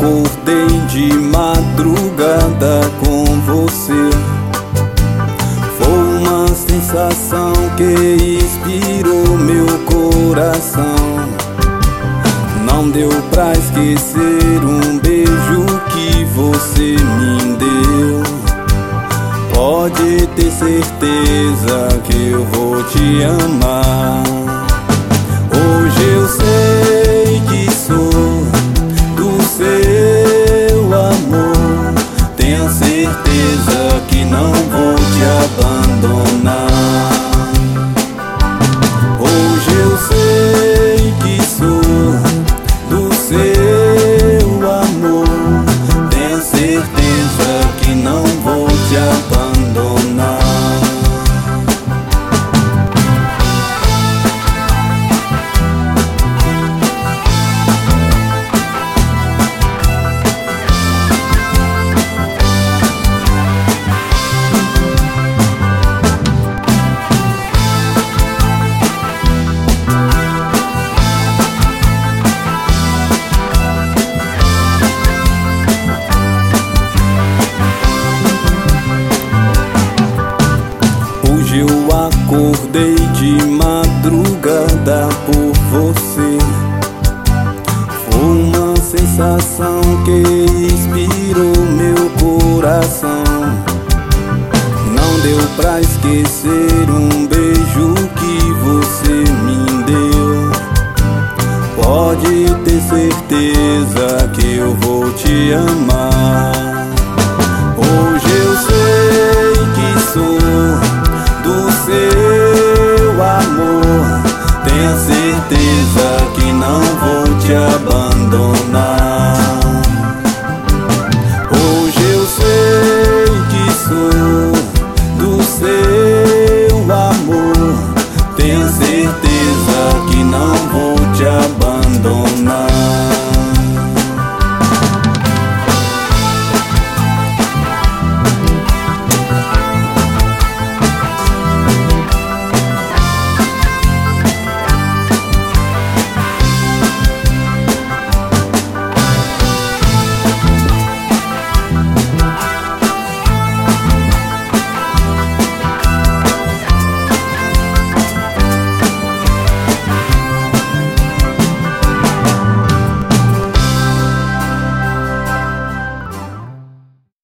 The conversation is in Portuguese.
acordei de madrugada com você. Foi uma sensação que inspirou meu coração. Não deu pra esquecer um beijo que você me deu. Pode ter certeza que eu vou te amar. Hoje eu sei que sou do seu amor. Tenha certeza que não vou te abandonar. Hoje eu sei que sou do seu amor. Tenha certeza que não vou te abandonar. Hoje eu acordei de madrugada por você. Foi uma sensação que inspirou meu coração. Não deu pra esquecer um beijo que você me deu. Pode ter certeza que eu vou te amar.